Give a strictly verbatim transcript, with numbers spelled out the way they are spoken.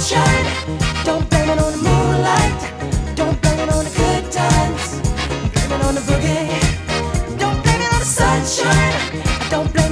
sunshine. Don't blame it on the moonlight. Don't blame it on the good times. Blame it on the boogie. Don't blame it on the sunshine. Don't blame